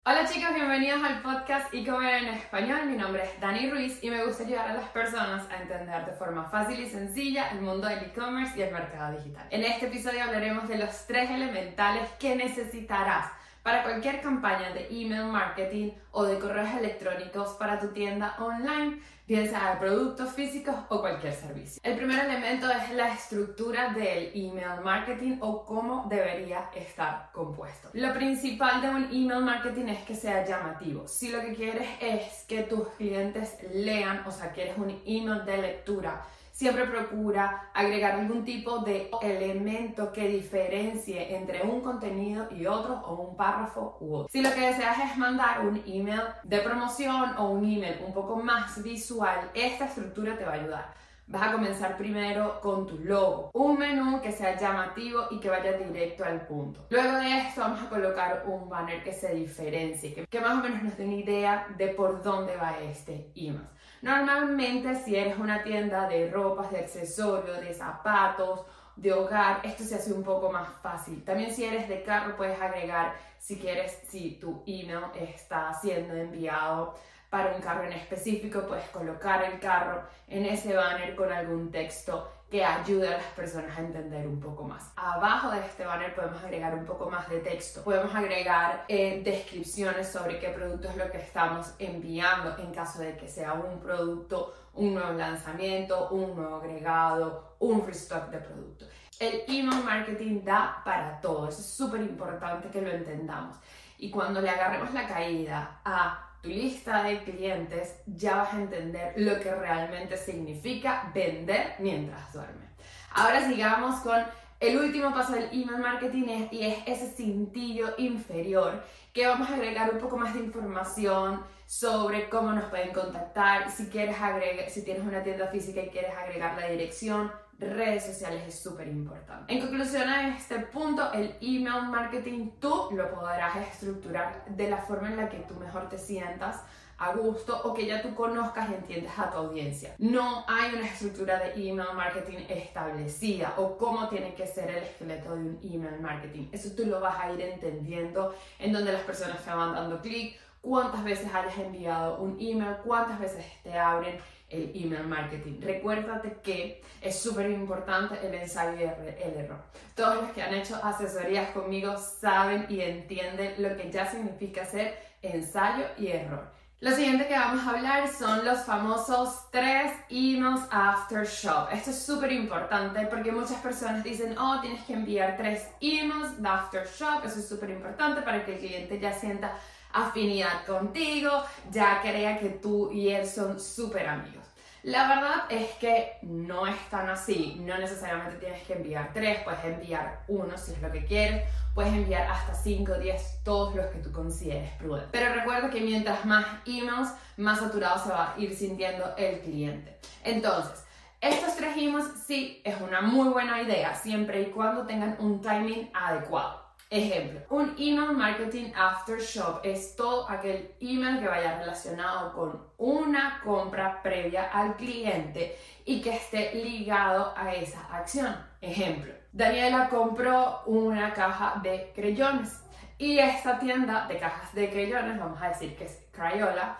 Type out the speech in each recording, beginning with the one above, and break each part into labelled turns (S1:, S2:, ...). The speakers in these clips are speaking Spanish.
S1: Hola chicos, bienvenidos al podcast e-commerce en español. Mi nombre es Dani Ruiz y me gusta ayudar a las personas a entender de forma fácil y sencilla el mundo del e-commerce y el mercado digital. En este episodio hablaremos de los 3 elementales que necesitarás para cualquier campaña de email marketing o de correos electrónicos para tu tienda online, bien sea de productos físicos o cualquier servicio. El primer elemento es la estructura del email marketing o cómo debería estar compuesto. Lo principal de un email marketing es que sea llamativo. Si lo que quieres es que tus clientes lean, o sea, quieres un email de lectura, siempre procura agregar algún tipo de elemento que diferencie entre un contenido y otro o un párrafo u otro. Si lo que deseas es mandar un email de promoción o un email un poco más visual, esta estructura te va a ayudar. Vas a comenzar primero con tu logo, un menú que sea llamativo y que vaya directo al punto. Luego de esto vamos a colocar un banner que se diferencie, que más o menos nos dé una idea de por dónde va este email. Normalmente si eres una tienda de ropas, de accesorios, de zapatos, de hogar, esto se hace un poco más fácil. También si eres de carro puedes agregar, si quieres, si tu email está siendo enviado para un carro en específico, puedes colocar el carro en ese banner con algún texto que ayude a las personas a entender un poco más. Abajo de este banner podemos agregar un poco más de texto. Podemos agregar descripciones sobre qué producto es lo que estamos enviando en caso de que sea un producto, un nuevo lanzamiento, un nuevo agregado, un restock de producto. El email marketing da para todo, eso es súper importante que lo entendamos. Y cuando le agarremos la caída a tu lista de clientes, ya vas a entender lo que realmente significa vender mientras duermes. Ahora sigamos con el último paso del email marketing y es ese cintillo inferior que vamos a agregar un poco más de información sobre cómo nos pueden contactar, si tienes una tienda física y quieres agregar la dirección, redes sociales es súper importante. En conclusión a este punto, el email marketing tú lo podrás estructurar de la forma en la que tú mejor te sientas a gusto o que ya tú conozcas y entiendas a tu audiencia. No hay una estructura de email marketing establecida o cómo tiene que ser el esqueleto de un email marketing. Eso tú lo vas a ir entendiendo en donde las personas te van dando clic, cuántas veces hayas enviado un email, cuántas veces te abren el email marketing. Recuérdate que es súper importante el ensayo y el error. Todos los que han hecho asesorías conmigo saben y entienden lo que ya significa hacer ensayo y error. Lo siguiente que vamos a hablar son los famosos 3 emails after shop. Esto es súper importante porque muchas personas dicen, oh, tienes que enviar 3 emails de after shop. Eso es súper importante para que el cliente ya sienta afinidad contigo, ya crea que tú y él son súper amigos. La verdad es que no es tan así, no necesariamente tienes que enviar 3, puedes enviar 1 si es lo que quieres, puedes enviar hasta 5, 10, todos los que tú consideres prudente. Pero recuerda que mientras más emails, más saturado se va a ir sintiendo el cliente. Entonces, estos 3 emails sí es una muy buena idea, siempre y cuando tengan un timing adecuado. Ejemplo, un email marketing after shop es todo aquel email que vaya relacionado con una compra previa al cliente y que esté ligado a esa acción. Ejemplo, Daniela compró una caja de creyones y esta tienda de cajas de creyones, vamos a decir que es Crayola,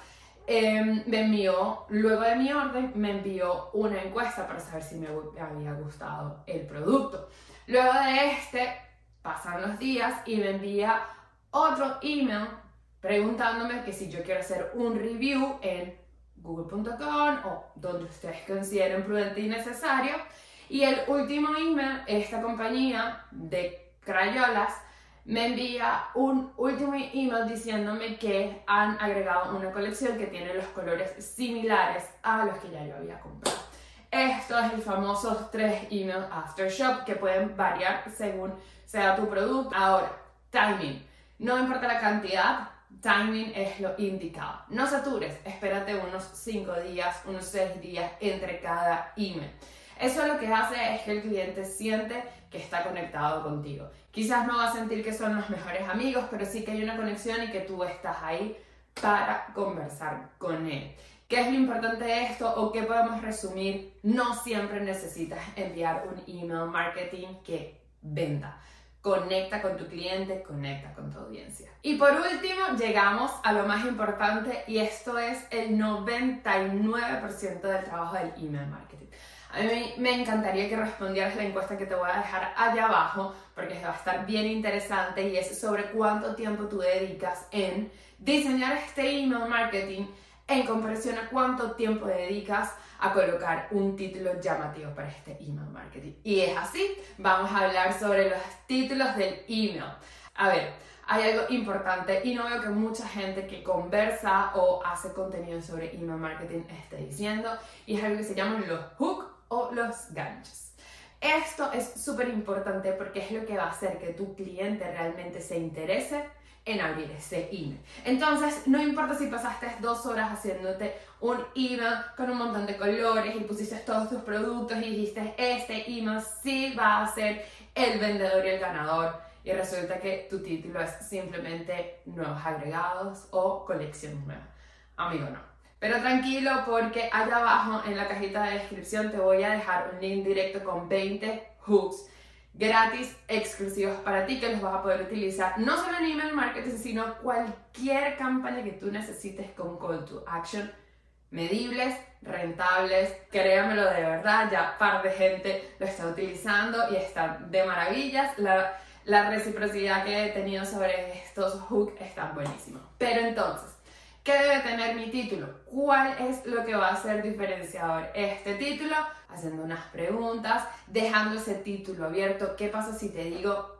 S1: me envió, luego de mi orden, me envió una encuesta para saber si me había gustado el producto. Luego de pasan los días y me envía otro email preguntándome que si yo quiero hacer un review en google.com o donde ustedes consideren prudente y necesario. Y el último email, esta compañía de crayolas me envía un último email diciéndome que han agregado una colección que tiene los colores similares a los que ya yo había comprado. Esto es el famoso 3 email after shop que pueden variar según sea tu producto. Ahora, timing. No importa la cantidad, timing es lo indicado. No satures, espérate unos 5 días, unos 6 días entre cada email. Eso lo que hace es que el cliente siente que está conectado contigo. Quizás no va a sentir que son los mejores amigos, pero sí que hay una conexión y que tú estás ahí para conversar con él. ¿Qué es lo importante de esto o qué podemos resumir? No siempre necesitas enviar un email marketing que venda. conecta con tu cliente, conecta con tu audiencia. Y por último, llegamos a lo más importante y esto es el 99% del trabajo del email marketing. A mí me encantaría que respondieras la encuesta que te voy a dejar allá abajo porque va a estar bien interesante y es sobre cuánto tiempo tú dedicas en diseñar este email marketing en comparación a cuánto tiempo dedicas a colocar un título llamativo para este email marketing. Y es así, vamos a hablar sobre los títulos del email. A ver, hay algo importante y no veo que mucha gente que conversa o hace contenido sobre email marketing esté diciendo, y es algo que se llaman los hooks o los ganchos. Esto es súper importante porque es lo que va a hacer que tu cliente realmente se interese en abrir ese email. Entonces, no importa si pasaste 2 horas haciéndote un email con un montón de colores y pusiste todos tus productos y dijiste, este email sí va a ser el vendedor y el ganador, y resulta que tu título es simplemente nuevos agregados o colección nueva. Amigo, no. Pero tranquilo, porque allá abajo en la cajita de descripción te voy a dejar un link directo con 20 hooks gratis, exclusivos para ti, que los vas a poder utilizar no solo en email marketing, sino cualquier campaña que tú necesites con call to action medibles, rentables. Créamelo, de verdad, ya par de gente lo está utilizando y están de maravillas. La reciprocidad que he tenido sobre estos hooks están buenísimos. Pero entonces, ¿qué debe tener mi título? ¿Cuál es lo que va a ser diferenciador este título? Haciendo unas preguntas, dejando ese título abierto. ¿Qué pasa si te digo,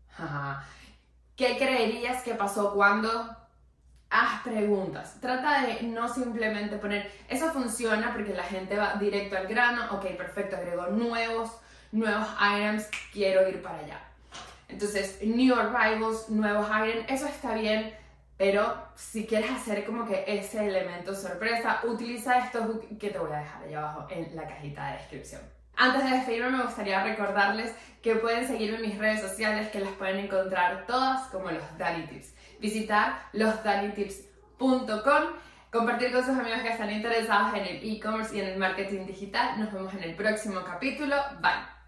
S1: ¿qué creerías que pasó cuando? Haz preguntas. Trata de no simplemente poner, eso funciona porque la gente va directo al grano. Ok, perfecto, agrego nuevos items, quiero ir para allá. Entonces, new arrivals, nuevos items, eso está bien. Pero si quieres hacer como que ese elemento sorpresa, utiliza estos hooks que te voy a dejar allá abajo en la cajita de descripción. Antes de despedirme, me gustaría recordarles que pueden seguirme en mis redes sociales, que las pueden encontrar todas como los Dani Tips. Visitar losdanitips.com, compartir con sus amigos que están interesados en el e-commerce y en el marketing digital. Nos vemos en el próximo capítulo. Bye.